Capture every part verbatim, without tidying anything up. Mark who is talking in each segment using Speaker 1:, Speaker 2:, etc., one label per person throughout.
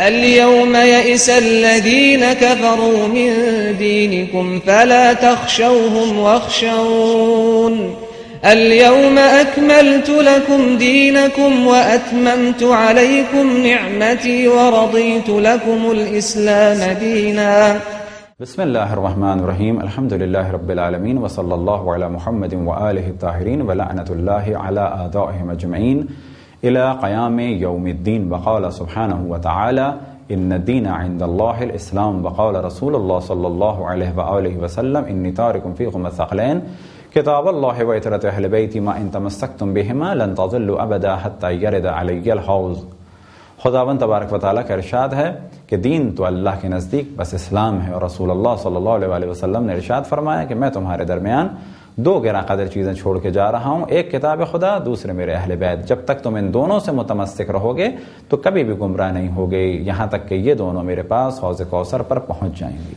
Speaker 1: اليوم يئس الذين كفروا من دينكم فلا تخشوهم واخشون اليوم أكملت لكم دينكم وأتممت عليكم نعمتي ورضيت لكم الإسلام دينا.
Speaker 2: بسم الله الرحمن الرحيم. الحمد لله رب العالمين وصلى الله على محمد وآله الطاهرين ولعنة الله على أعدائهم أجمعين إلى قيام يوم الدين. وقال سبحانه وتعالى إن الدين عند الله الإسلام. وقال رسول الله صلى الله عليه وآله وسلم إني تارك فيكم الثقلين کتاب اللہ و اطرت اہل بیتی ما ان تمسکتم بہما لن تضلوا ابدا حتی یرد علی الحوض. خداوند تبارک و تعالیٰ کا ارشاد ہے کہ دین تو اللہ کے نزدیک بس اسلام ہے، اور رسول اللہ صلی اللہ علیہ وسلم نے ارشاد فرمایا کہ میں تمہارے درمیان دو گراں قدر چیزیں چھوڑ کے جا رہا ہوں، ایک کتاب خدا، دوسرے میرے اہل بیت. جب تک تم ان دونوں سے متمسک رہو گے تو کبھی بھی گمراہ نہیں ہوگے، یہاں تک کہ یہ دونوں میرے پاس حوض کوثر پر پہنچ جائیں گی.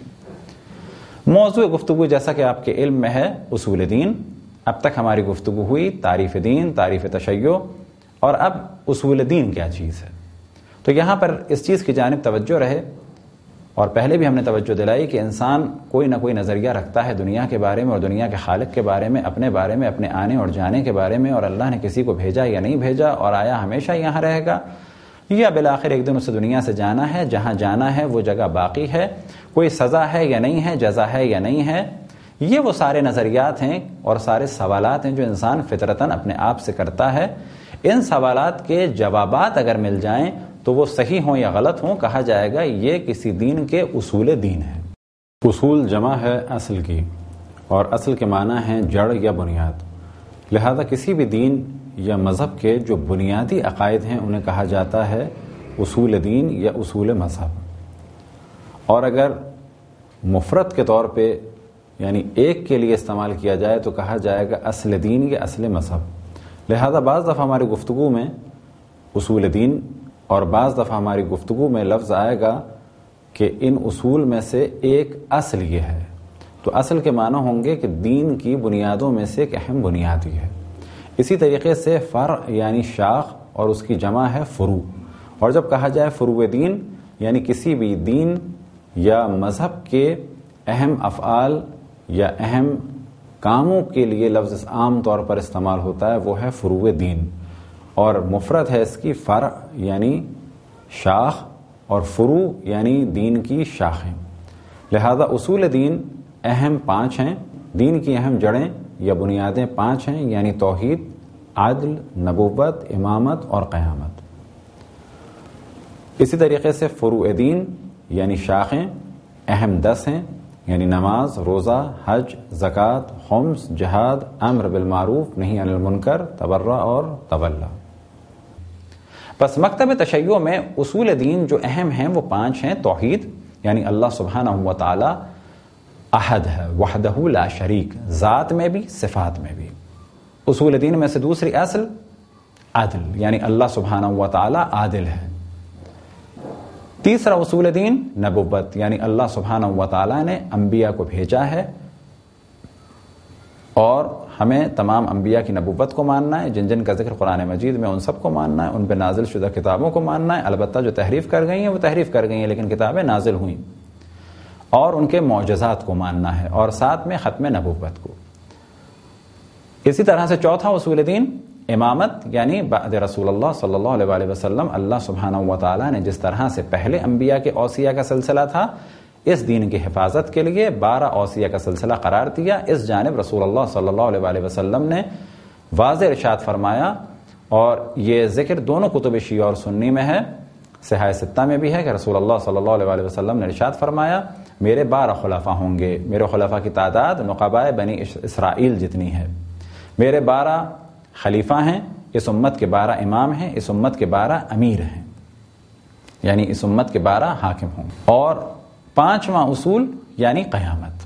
Speaker 2: موضوع گفتگو جیسا کہ آپ کے علم میں ہے اصول دین. اب تک ہماری گفتگو ہوئی تعریف دین، تعریف تشیع، اور اب اصول دین کیا چیز ہے. تو یہاں پر اس چیز کی جانب توجہ رہے، اور پہلے بھی ہم نے توجہ دلائی کہ انسان کوئی نہ کوئی نظریہ رکھتا ہے دنیا کے بارے میں اور دنیا کے خالق کے بارے میں، اپنے بارے میں، اپنے آنے اور جانے کے بارے میں، اور اللہ نے کسی کو بھیجا یا نہیں بھیجا، اور آیا ہمیشہ یہاں رہے گا یا بالآخر ایک دن اسے دنیا سے جانا ہے. جہاں جانا ہے وہ جگہ باقی ہے، کوئی سزا ہے یا نہیں ہے، جزا ہے یا نہیں ہے. یہ وہ سارے نظریات ہیں اور سارے سوالات ہیں جو انسان فطرتاً اپنے آپ سے کرتا ہے. ان سوالات کے جوابات اگر مل جائیں تو وہ صحیح ہوں یا غلط ہوں، کہا جائے گا یہ کسی دین کے اصول دین ہے. اصول جمع ہے اصل کی، اور اصل کے معنی ہے جڑ یا بنیاد. لہذا کسی بھی دین یا مذہب کے جو بنیادی عقائد ہیں انہیں کہا جاتا ہے اصول دین یا اصول مذہب. اور اگر مفرد کے طور پہ یعنی ایک کے لیے استعمال کیا جائے تو کہا جائے گا اصل دین یا اصل مذہب. لہذا بعض دفعہ ہماری گفتگو میں اصول دین اور بعض دفعہ ہماری گفتگو میں لفظ آئے گا کہ ان اصول میں سے ایک اصل یہ ہے. تو اصل کے معنی ہوں گے کہ دین کی بنیادوں میں سے ایک اہم بنیاد یہ ہے. اسی طریقے سے فرع یعنی شاخ، اور اس کی جمع ہے فروع. اور جب کہا جائے فروع دین یعنی کسی بھی دین یا مذہب کے اہم افعال یا اہم کاموں کے لیے لفظ عام طور پر استعمال ہوتا ہے وہ ہے فروع دین، اور مفرد ہے اس کی فرع یعنی شاخ، اور فروع یعنی دین کی شاخیں. لہذا اصول دین اہم پانچ ہیں. دین کی اہم جڑیں یا بنیادیں پانچ ہیں، یعنی توحید، عدل، نبوت، امامت اور قیامت. اسی طریقے سے فروع دین یعنی شاخیں اہم دس ہیں، یعنی نماز، روزہ، حج، زکوٰۃ، خمس، جہاد، امر بالمعروف، نہی عن المنکر، تبرع اور تولا. پس مکتب تشیع میں اصول دین جو اہم ہیں وہ پانچ ہیں. توحید یعنی اللہ سبحانہ و تعالی احد ہے، وحدہ لا شریک، ذات میں بھی صفات میں بھی. اصول دین میں سے دوسری اصل عدل یعنی اللہ سبحانہ و تعالی عادل ہے. تیسرا اصول دین نبوت یعنی اللہ سبحانہ و تعالی نے انبیاء کو بھیجا ہے، اور ہمیں تمام انبیاء کی نبوت کو ماننا ہے. جن جن کا ذکر قرآن مجید میں ان سب کو ماننا ہے، ان پہ نازل شدہ کتابوں کو ماننا ہے. البتہ جو تحریف کر گئی ہیں وہ تحریف کر گئی ہیں لیکن کتابیں نازل ہوئیں، اور ان کے معجزات کو ماننا ہے، اور ساتھ میں ختم نبوت کو. اسی طرح سے چوتھا اصول دین امامت یعنی بعد رسول اللہ صلی اللہ علیہ وآلہ وسلم اللہ سبحانہ و تعالیٰ نے جس طرح سے پہلے انبیاء کے اوصیاء کا سلسلہ تھا اس دین کی حفاظت کے لیے بارہ اوصیاء کا سلسلہ قرار دیا. اس جانب رسول اللہ صلی اللہ علیہ وآلہ وسلم نے واضح ارشاد فرمایا، اور یہ ذکر دونوں کتب شیعہ اور سنی میں ہے. صحاح ستہ میں بھی ہے کہ رسول اللہ صلی اللہ علیہ وآلہ وسلم نے ارشاد فرمایا میرے بارہ خلفاء ہوں گے. میرے خلفاء کی تعداد نقباء بنی اسرائیل جتنی ہے. میرے بارہ خلیفہ ہیں، اس امت کے بارہ امام ہیں، اس امت کے بارہ امیر ہیں، یعنی اس امت کے بارہ حاکم ہوں. اور پانچواں اصول یعنی قیامت.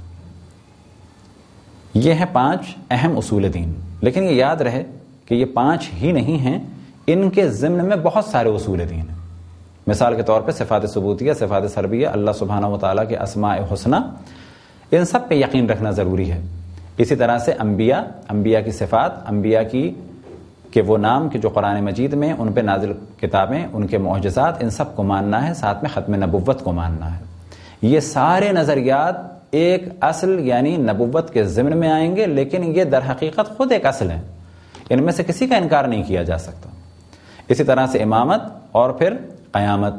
Speaker 2: یہ ہے پانچ اہم اصول دین. لیکن یہ یاد رہے کہ یہ پانچ ہی نہیں ہیں، ان کے ضمن میں بہت سارے اصول دین ہیں. مثال کے طور پہ صفات ثبوتیہ، صفات سلبیہ، اللہ سبحانہ و تعالیٰ کے اسماء حسنی، ان سب پہ یقین رکھنا ضروری ہے. اسی طرح سے انبیاء، انبیاء کی صفات، انبیاء کی کہ وہ نام کہ جو قرآن مجید میں ان پہ نازل کتابیں، ان کے معجزات، ان سب کو ماننا ہے، ساتھ میں ختم نبوت کو ماننا ہے۔ یہ سارے نظریات ایک اصل یعنی نبوت کے ضمن میں آئیں گے، لیکن یہ در حقیقت خود ایک اصل ہے، ان میں سے کسی کا انکار نہیں کیا جا سکتا۔ اسی طرح سے امامت اور پھر قیامت،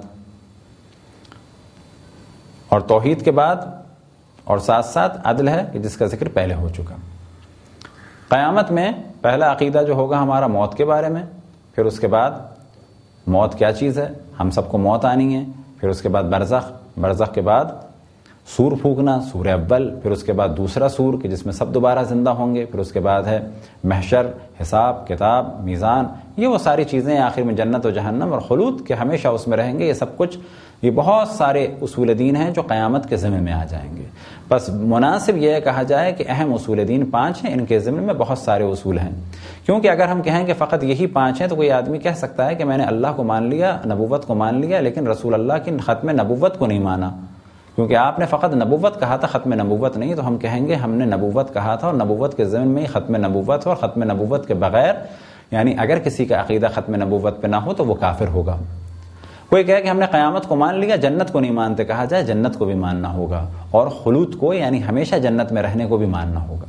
Speaker 2: اور توحید کے بعد اور ساتھ ساتھ عدل ہے کہ جس کا ذکر پہلے ہو چکا۔ قیامت میں پہلا عقیدہ جو ہوگا ہمارا موت کے بارے میں، پھر اس کے بعد موت کیا چیز ہے، ہم سب کو موت آنی ہے، پھر اس کے بعد برزخ، برزخ کے بعد سور پھونکنا، سور اول، پھر اس کے بعد دوسرا سور کہ جس میں سب دوبارہ زندہ ہوں گے، پھر اس کے بعد ہے محشر، حساب کتاب، میزان، یہ وہ ساری چیزیں، آخر میں جنت و جہنم اور خلود کہ ہمیشہ اس میں رہیں گے۔ یہ سب کچھ، یہ بہت سارے اصول دین ہیں جو قیامت کے ضمن میں آ جائیں گے۔ بس مناسب یہ کہا جائے کہ اہم اصول دین پانچ ہیں، ان کے ضمن میں بہت سارے اصول ہیں، کیونکہ اگر ہم کہیں کہ فقط یہی پانچ ہیں تو کوئی آدمی کہہ سکتا ہے کہ میں نے اللہ کو مان لیا، نبوت کو مان لیا، لیکن رسول اللہ کی ختم نبوت کو نہیں مانا، کیونکہ آپ نے فقط نبوت کہا تھا، ختم نبوت نہیں۔ تو ہم کہیں گے ہم نے نبوت کہا تھا اور نبوت کے ضمن میں ہی ختم نبوت ہو، اور ختم نبوت کے بغیر یعنی اگر کسی کا عقیدہ ختم نبوت پہ نہ ہو تو وہ کافر ہوگا۔ کوئی کہے کہ ہم نے قیامت کو مان لیا، جنت کو نہیں مانتے، کہا جائے جنت کو بھی ماننا ہوگا، اور خلود کو یعنی ہمیشہ جنت میں رہنے کو بھی ماننا ہوگا۔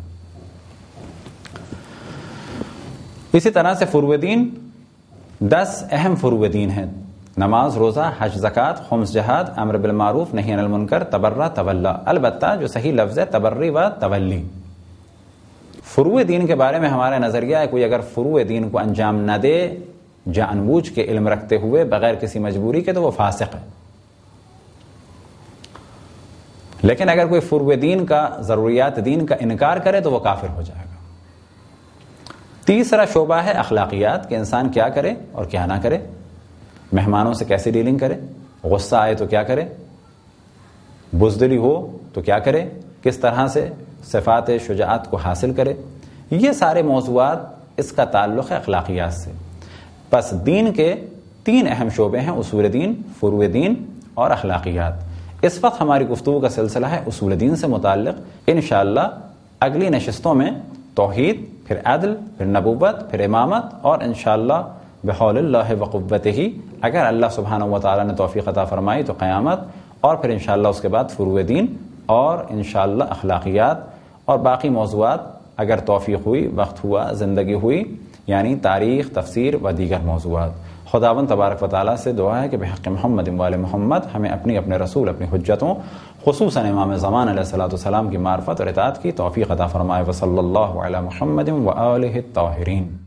Speaker 2: اسی طرح سے فروع دین، دس اہم فروع دین ہیں: نماز، روزہ، حج، زکوٰۃ، خمس، جہاد، امر بالمعروف، نہی عن المنکر، تبرہ، تولی۔ البتہ جو صحیح لفظ ہے تبری و تولی۔ فروع دین کے بارے میں ہمارا نظریہ ہے کوئی اگر فروع دین کو انجام نہ دے جان بوجھ کے علم رکھتے ہوئے بغیر کسی مجبوری کے تو وہ فاسق ہے، لیکن اگر کوئی فروع دین کا، ضروریات دین کا انکار کرے تو وہ کافر ہو جائے گا۔ تیسرا شعبہ ہے اخلاقیات، کہ انسان کیا کرے اور کیا نہ کرے، مہمانوں سے کیسے ڈیلنگ کرے، غصہ آئے تو کیا کرے، بزدلی ہو تو کیا کرے، کس طرح سے صفات شجاعت کو حاصل کرے۔ یہ سارے موضوعات اس کا تعلق ہے اخلاقیات سے۔ بس دین کے تین اہم شعبے ہیں: اصول دین، فروع دین اور اخلاقیات۔ اس وقت ہماری گفتگو کا سلسلہ ہے اصول دین سے متعلق۔ انشاءاللہ اگلی نشستوں میں توحید، پھر عدل، پھر نبوت، پھر امامت، اور انشاءاللہ بحول اللہ وقوتہ اگر اللہ سبحانہ و تعالی نے توفیق عطا فرمائی تو قیامت، اور پھر انشاءاللہ اس کے بعد فروع دین، اور انشاءاللہ اخلاقیات، اور باقی موضوعات اگر توفیق ہوئی، وقت ہوا، زندگی ہوئی، یعنی تاریخ، تفسیر و دیگر موضوعات۔ خداوند تبارک و تعالیٰ سے دعا ہے کہ بحق محمد و آل محمد ہمیں اپنی اپنے رسول، اپنی حجتوں، خصوصاً امام زمان علیہ الصلوۃ والسلام کی معرفت اور اطاعت کی توفیق عطا فرمائے۔ وصلی اللہ علی محمد و آلہ الطاہرین۔